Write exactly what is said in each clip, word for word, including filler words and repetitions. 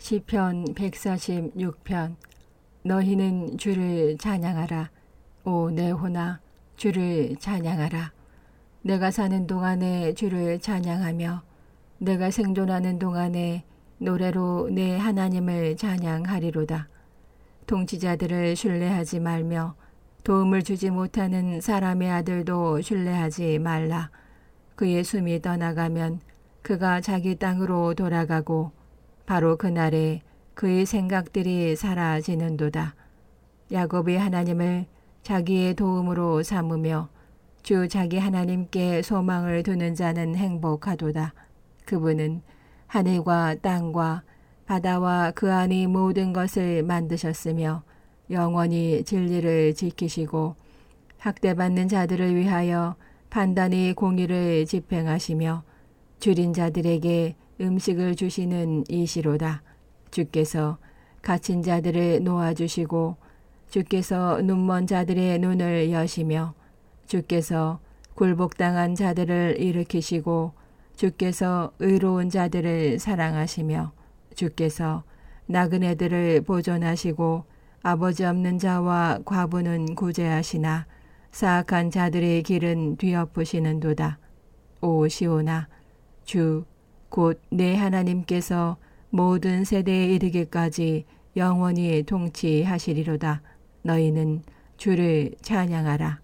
시편 백사십육 편. 너희는 주를 찬양하라. 오 내 혼아, 주를 찬양하라. 내가 사는 동안에 주를 찬양하며 내가 생존하는 동안에 노래로 내 하나님을 찬양하리로다. 통치자들을 신뢰하지 말며 도움을 주지 못하는 사람의 아들도 신뢰하지 말라. 그의 숨이 떠나가면 그가 자기 땅으로 돌아가고 바로 그날에 그의 생각들이 사라지는도다. 야곱의 하나님을 자기의 도움으로 삼으며 주 자기 하나님께 소망을 두는 자는 행복하도다. 그분은 하늘과 땅과 바다와 그 안의 모든 것을 만드셨으며 영원히 진리를 지키시고 학대받는 자들을 위하여 판단의 공의를 집행하시며 줄인 자들에게 음식을 주시는 이시로다. 주께서 갇힌 자들을 놓아주시고 주께서 눈먼 자들의 눈을 여시며 주께서 굴복당한 자들을 일으키시고 주께서 의로운 자들을 사랑하시며 주께서 나그네들을 보존하시고 아버지 없는 자와 과부는 구제하시나 사악한 자들의 길은 뒤엎으시는도다. 오 시온아, 주 곧 내 하나님께서 모든 세대에 이르기까지 영원히 통치하시리로다. 너희는 주를 찬양하라.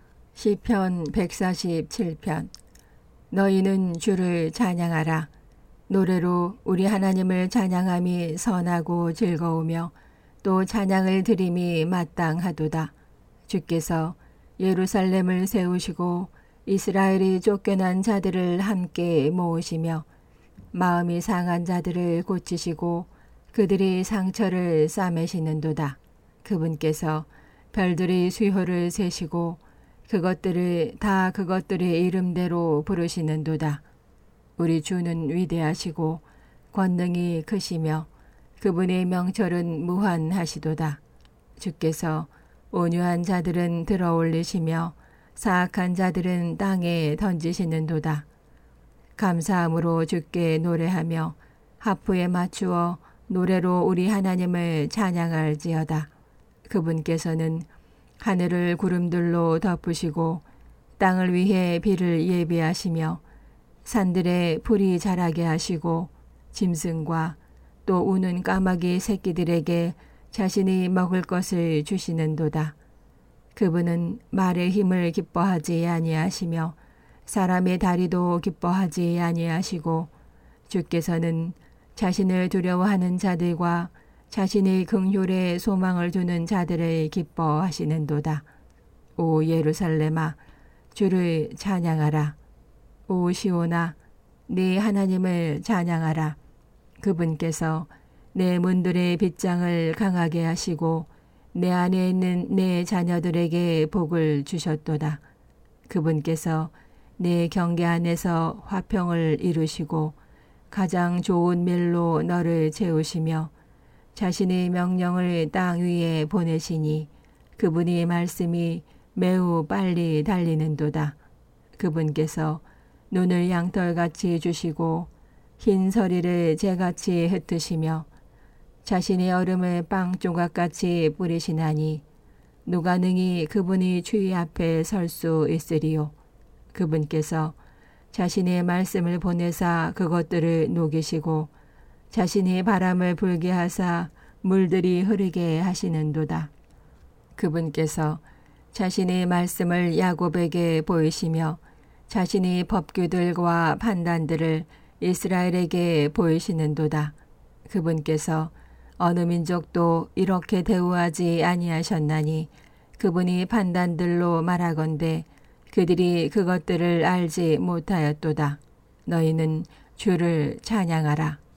시편 백사십칠 편. 너희는 주를 찬양하라. 노래로 우리 하나님을 찬양함이 선하고 즐거우며 또 찬양을 드림이 마땅하도다. 주께서 예루살렘을 세우시고 이스라엘이 쫓겨난 자들을 함께 모으시며 마음이 상한 자들을 고치시고 그들의 상처를 싸매시는도다. 그분께서 별들의 수효를 세시고 그것들을 다 그것들의 이름대로 부르시는도다. 우리 주는 위대하시고 권능이 크시며 그분의 명철은 무한하시도다. 주께서 온유한 자들은 들어올리시며 사악한 자들은 땅에 던지시는도다. 감사함으로 주께 노래하며 하프에 맞추어 노래로 우리 하나님을 찬양할지어다. 그분께서는 하늘을 구름들로 덮으시고 땅을 위해 비를 예비하시며 산들에 풀이 자라게 하시고 짐승과 또 우는 까마귀 새끼들에게 자신이 먹을 것을 주시는도다. 그분은 말의 힘을 기뻐하지 아니하시며 사람의 다리도 기뻐하지 아니하시고 주께서는 자신을 두려워하는 자들과 자신의 긍휼에 소망을 두는 자들을 기뻐하시는도다. 오 예루살렘아, 주를 찬양하라. 오 시온아, 네 하나님을 찬양하라. 그분께서 내 문들의 빗장을 강하게 하시고 내 안에 있는 내 자녀들에게 복을 주셨도다. 그분께서 내 경계 안에서 화평을 이루시고 가장 좋은 밀로 너를 채우시며 자신의 명령을 땅 위에 보내시니 그분의 말씀이 매우 빨리 달리는도다. 그분께서 눈을 양털같이 주시고 흰 서리를 재같이 흩으시며 자신의 얼음을 빵 조각같이 뿌리시나니 누가 능히 그분의 주의 앞에 설 수 있으리요. 그분께서 자신의 말씀을 보내사 그것들을 녹이시고 자신이 바람을 불게 하사 물들이 흐르게 하시는도다. 그분께서 자신의 말씀을 야곱에게 보이시며 자신의 법규들과 판단들을 이스라엘에게 보이시는도다. 그분께서 어느 민족도 이렇게 대우하지 아니하셨나니 그분이 판단들로 말하건대 그들이 그것들을 알지 못하였도다. 너희는 주를 찬양하라.